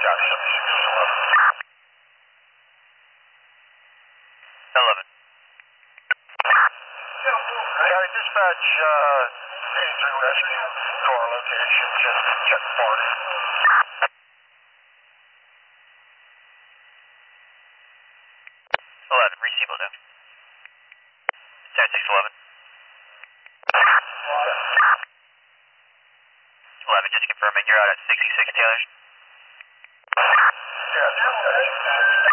11. County Dispatch, Andrew Rescue to our location, just check party. 11, receive now. 10-6-11. 11, just confirming you're out at 66 Taylor. Yeah,